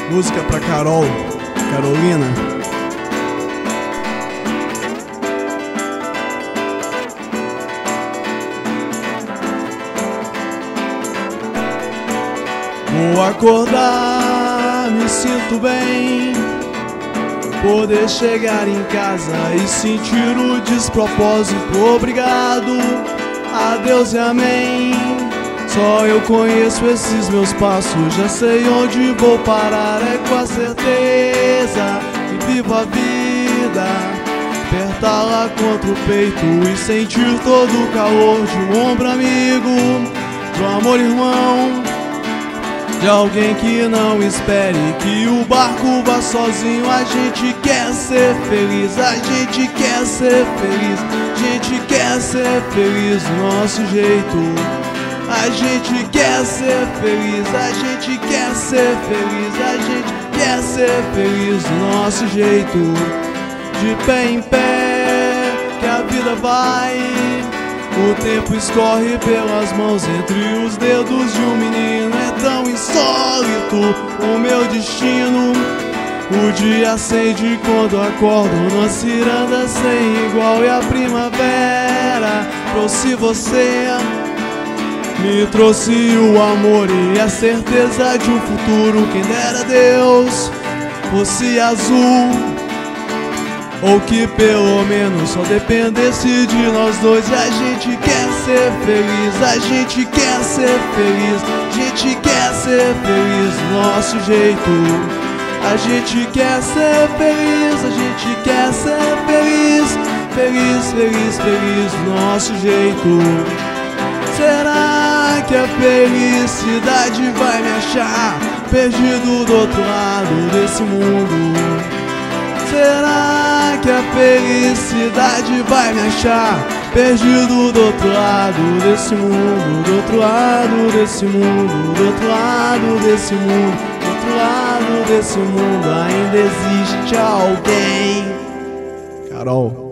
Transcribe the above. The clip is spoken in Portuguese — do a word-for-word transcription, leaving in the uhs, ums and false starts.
Música pra Carol, Carolina. Vou acordar, me sinto bem, poder chegar em casa e sentir o despropósito. Obrigado a Deus e amém. Só eu conheço esses meus passos, já sei onde vou parar. É com a certeza e vivo a vida, apertá-la contra o peito e sentir todo o calor de um ombro amigo, de um amor irmão, de alguém que não espere que o barco vá sozinho. A gente quer ser feliz, a gente quer ser feliz, a gente quer ser feliz do nosso jeito. A gente quer ser feliz, a gente quer ser feliz, a gente quer ser feliz do nosso jeito. De pé em pé, que a vida vai, o tempo escorre pelas mãos entre os dedos de um menino. É tão insólito o meu destino. O dia acende quando acordo numa ciranda sem igual. E a primavera trouxe você, me trouxe o amor e a certeza de um futuro. Quem dera Deus fosse azul, ou que pelo menos só dependesse de nós dois. E a gente quer ser feliz, a gente quer ser feliz, a gente quer ser feliz do nosso jeito. A gente quer ser feliz, a gente quer ser feliz, feliz, feliz, feliz do nosso jeito. Será que a felicidade vai me achar perdido do outro lado desse mundo? Será que a felicidade vai me achar perdido do outro lado desse mundo? Do outro lado desse mundo, do outro lado desse mundo, do outro lado desse mundo ainda existe alguém. Carol.